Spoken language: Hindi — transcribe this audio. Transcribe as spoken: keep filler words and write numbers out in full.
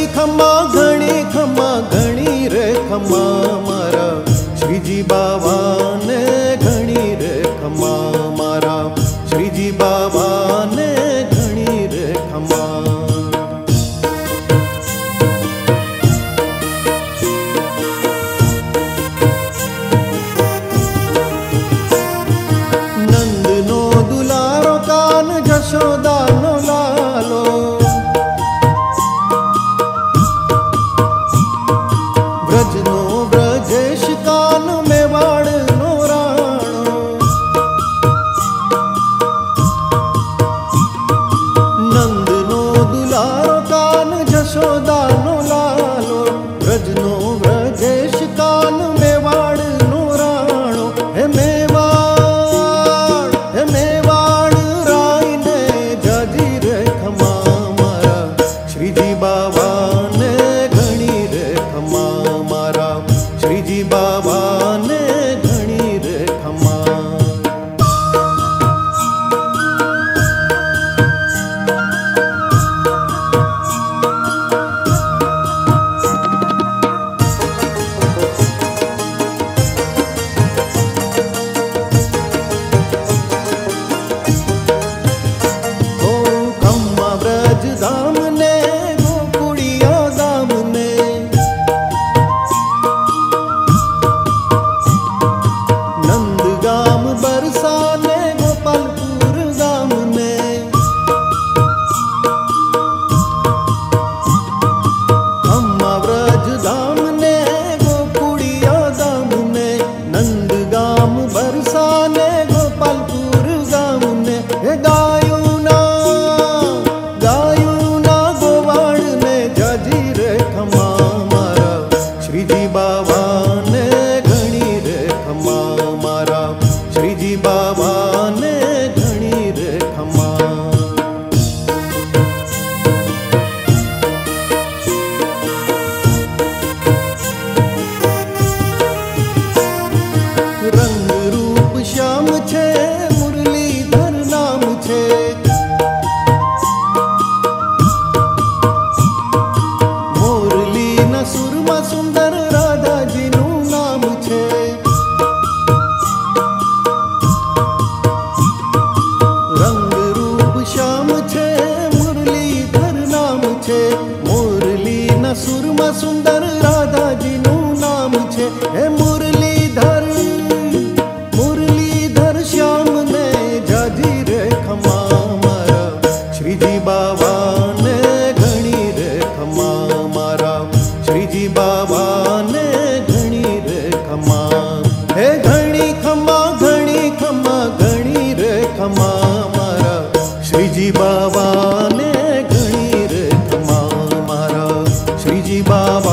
घणी खम्मा घणी खम्मा घणी रे खम्मा मारा श्रीजी बाबा ने घणी रे खम्मा मारा श्रीजी बाबा ने घणी रे खम्मा। नंद नो दुलारो कान जशोदा नो लालो ब्रज नो ब्रजेश कान मेवाड़ नो राणो। नंद नो दुलारो कान जशोदा नो लालो ब्रज नो ब्रजेश कान मेवाड़ नो राणो। हे मेवाड़ हे मेवाड़ राय ने जाजी रे खम्मा मारा श्रीजी बाबा ने घणी रे खम्मा मारा श्रीजी बाबा ने घणी रे खम्मा। ओ खम्मा ब्रज धाम ने गोकुड़िया धाम ने नंदगाम बरसाने गोपालपुर गाम ने। खम्मा ब्रज धाम ने गोकुड़िया धाम ने नंदगाम बरसाने गोपालपुर गाम ने। हे गायू ना गायू ना गोवाड़ ने जाजी रे खम्मा मारा श्रीजी बाबा ने घणी रे खम्मा मारा श्रीजी बाबा ने घणी रे खम्मा। रंग रूप श्याम छे मुरलीधर नाम छे। मोरली न सुरमा सुंदर राधा जी नु नाम छे। रंग रूप श्याम छे मुरलीधर नाम छे। मोरली न सुरमा सुंदर राधा जी नु नाम छे। हे मुरलीधर मुरलीधर श्याम ने जाजी रे खम्मा मारा श्रीजी बाबा ने घणी रे खम्मा मारा श्रीजी बाबा ने घणी रे खम्मा। हे घणी खम्मा घणी खम्मा घणी रे खम्मा मारा श्रीजी बाबा ने घणी रे खम्मा मारा श्रीजी बाबा